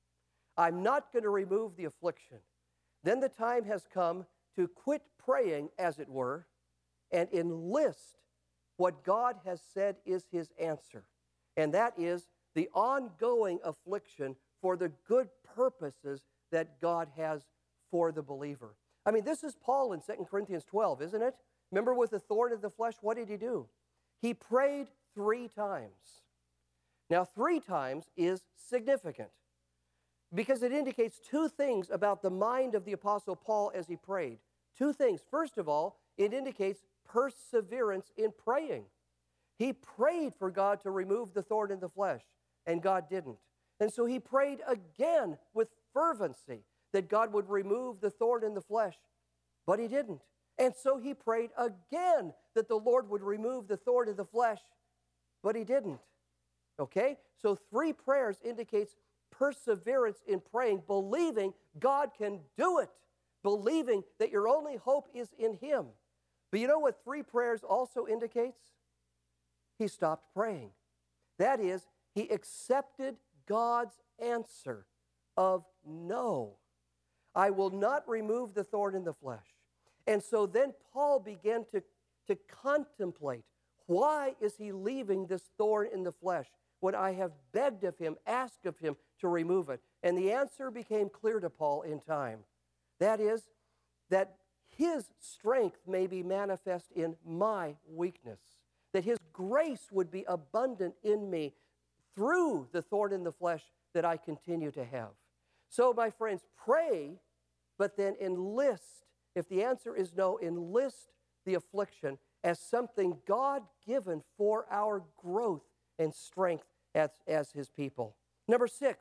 I'm not going to remove the affliction, then the time has come to quit praying, as it were, and enlist what God has said is his answer. And that is the ongoing affliction for the good purposes that God has for the believer. I mean, this is Paul in 2 Corinthians 12, isn't it? Remember, with the thorn of the flesh, what did he do? He prayed 3 times. Now, 3 times is significant because it indicates 2 things about the mind of the Apostle Paul as he prayed. 2 things. First of all, it indicates perseverance in praying. He prayed for God to remove the thorn in the flesh, and God didn't. And so he prayed again with fervency that God would remove the thorn in the flesh, but he didn't. And so he prayed again that the Lord would remove the thorn in the flesh, but he didn't. Okay? So 3 prayers indicates perseverance in praying, believing God can do it, believing that your only hope is in him. But you know what 3 prayers also indicates? He stopped praying. That is, he accepted God's answer of no. I will not remove the thorn in the flesh. And so then Paul began to contemplate, why is he leaving this thorn in the flesh when I have begged of him, asked of him to remove it? And the answer became clear to Paul in time. That is, that his strength may be manifest in my weakness, that his grace would be abundant in me through the thorn in the flesh that I continue to have. So, my friends, pray, but then enlist. If the answer is no, enlist the affliction as something God-given for our growth and strength as his people. Number 6,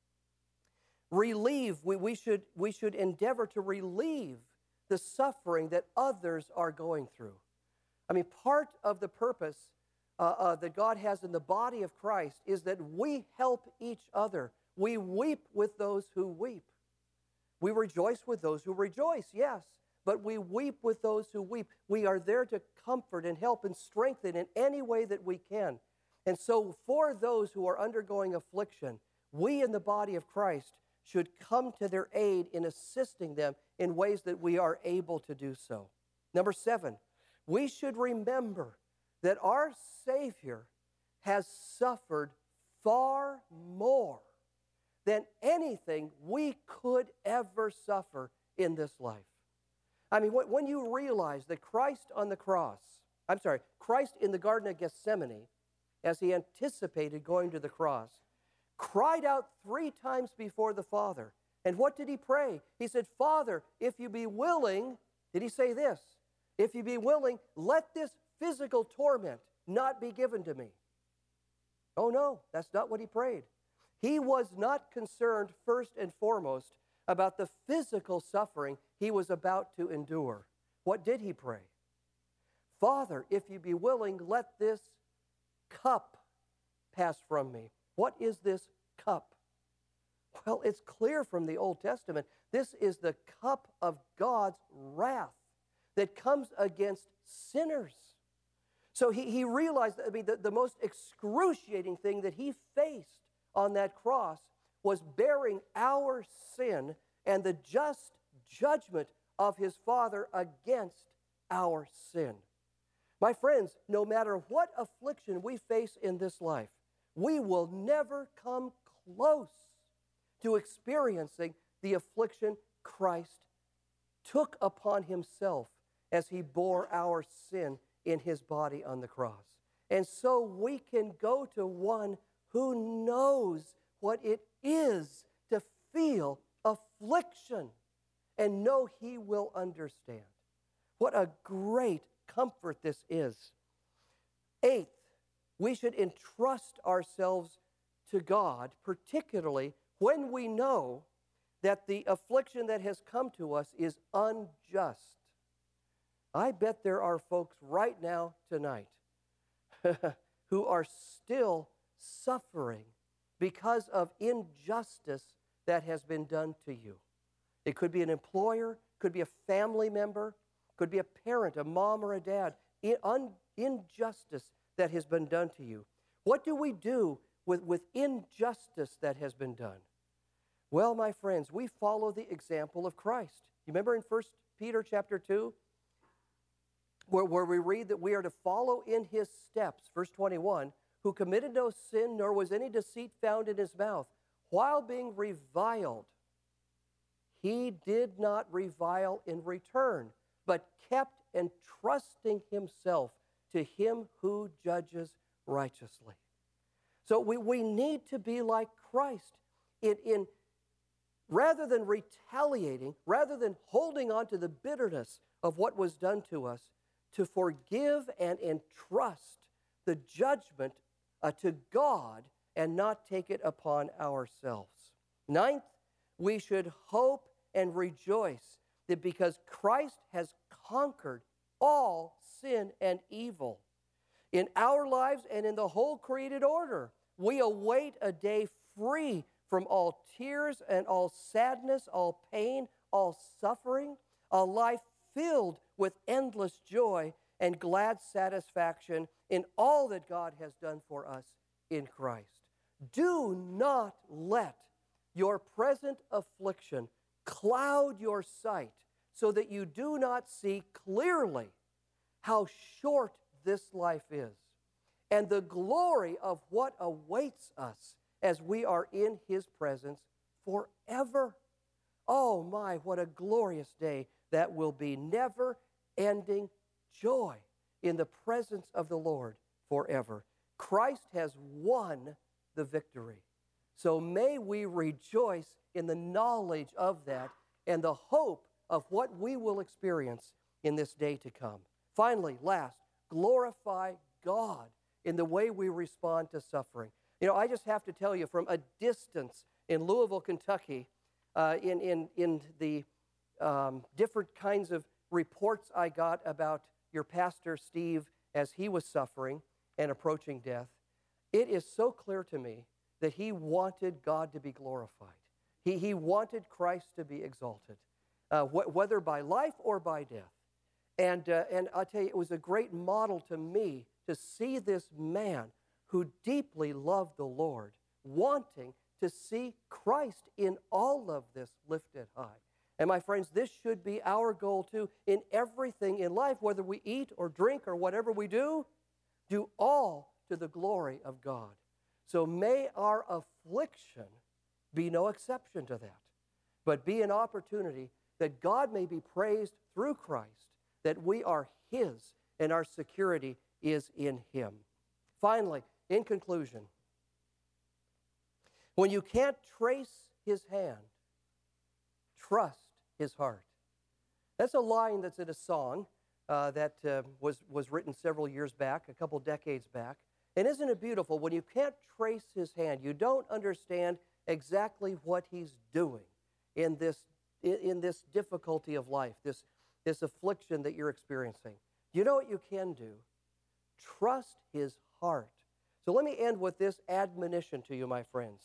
relieve. We should endeavor to relieve the suffering that others are going through. I mean, part of the purpose that God has in the body of Christ is that we help each other. We weep with those who weep. We rejoice with those who rejoice, yes, but we weep with those who weep. We are there to comfort and help and strengthen in any way that we can. And so for those who are undergoing affliction, we in the body of Christ should come to their aid in assisting them in ways that we are able to do so. Number 7, we should remember that our Savior has suffered far more than anything we could ever suffer in this life. I mean, when you realize that Christ in the Garden of Gethsemane, as he anticipated going to the cross, cried out 3 times before the Father. And what did he pray? He said, Father, if you be willing, did he say this? If you be willing, let this physical torment not be given to me. Oh no, that's not what he prayed. He was not concerned first and foremost about the physical suffering he was about to endure. What did he pray? Father, if you be willing, let this cup pass from me. What is this cup? Well, it's clear from the Old Testament. This is the cup of God's wrath that comes against sinners. So he realized that, the most excruciating thing that he faced on that cross was bearing our sin and the just judgment of his Father against our sin. My friends, no matter what affliction we face in this life, we will never come close to experiencing the affliction Christ took upon himself as he bore our sin in his body on the cross. And so we can go to one who knows what it is to feel affliction and know he will understand. What a great comfort this is. 8th, we should entrust ourselves to God, particularly when we know that the affliction that has come to us is unjust. I bet there are folks right now tonight who are still suffering because of injustice that has been done to you. It could be an employer, could be a family member, could be a parent, a mom or a dad. Injustice that has been done to you. What do we do with injustice that has been done? Well, my friends, we follow the example of Christ. You remember in 1 Peter chapter 2, where we read that we are to follow in his steps, verse 21, who committed no sin, nor was any deceit found in his mouth. While being reviled, he did not revile in return, but kept entrusting himself to him who judges righteously. So we need to be like Christ in rather than retaliating, rather than holding on to the bitterness of what was done to us, to forgive and entrust the judgment to God and not take it upon ourselves. Ninth, we should hope and rejoice that because Christ has conquered all sin and evil in our lives and in the whole created order, we await a day free from all tears and all sadness, all pain, all suffering, a life filled with endless joy and glad satisfaction in all that God has done for us in Christ. Do not let your present affliction cloud your sight so that you do not see clearly how short this life is and the glory of what awaits us as we are in His presence forever. Oh my, what a glorious day that will be. Never-ending joy in the presence of the Lord forever. Christ has won the victory. So may we rejoice in the knowledge of that and the hope of what we will experience in this day to come. Finally, last, glorify God in the way we respond to suffering. You know, I just have to tell you, from a distance in Louisville, Kentucky, in the different kinds of reports I got about your pastor, Steve, as he was suffering and approaching death, it is so clear to me that he wanted God to be glorified. He wanted Christ to be exalted, whether by life or by death. And I'll tell you, it was a great model to me to see this man who deeply loved the Lord, wanting to see Christ in all of this lifted high. And my friends, this should be our goal too in everything in life, whether we eat or drink or whatever we do all to the glory of God. So may our affliction be no exception to that, but be an opportunity that God may be praised through Christ, that we are His and our security is in Him. Finally, in conclusion, when you can't trace His hand, trust His heart. That's a line that's in a song that was written several years back, a couple decades back. And isn't it beautiful? When you can't trace His hand, you don't understand exactly what He's doing in this difficulty of life, this affliction that you're experiencing. You know what you can do? Trust His heart. So let me end with this admonition to you, my friends.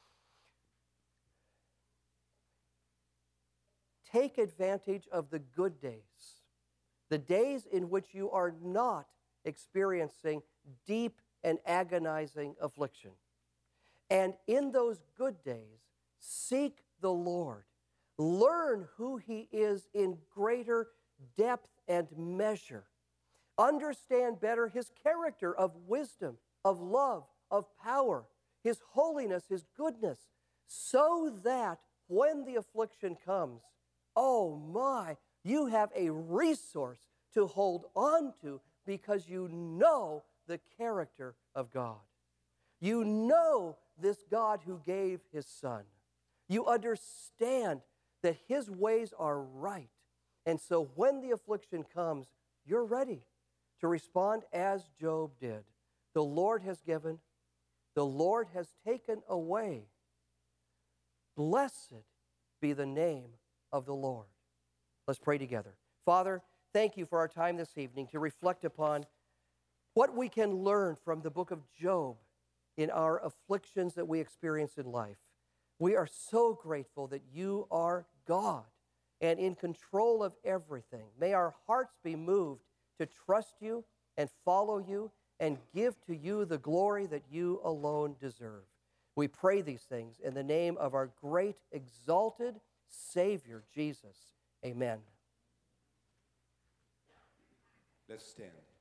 Take advantage of the good days, the days in which you are not experiencing deep and agonizing affliction. And in those good days, seek the Lord. Learn who He is in greater depth and measure. Understand better His character of wisdom, of love, of power, His holiness, His goodness, so that when the affliction comes, oh my, you have a resource to hold on to because you know the character of God. You know this God who gave His Son. You understand that His ways are right. And so when the affliction comes, you're ready to respond as Job did. The Lord has given, the Lord has taken away. Blessed be the name of the Lord. Let's pray together. Father, thank You for our time this evening to reflect upon what we can learn from the book of Job in our afflictions that we experience in life. We are so grateful that You are God and in control of everything. May our hearts be moved to trust You and follow You and give to You the glory that You alone deserve. We pray these things in the name of our great exalted Savior, Jesus. Amen. Let's stand.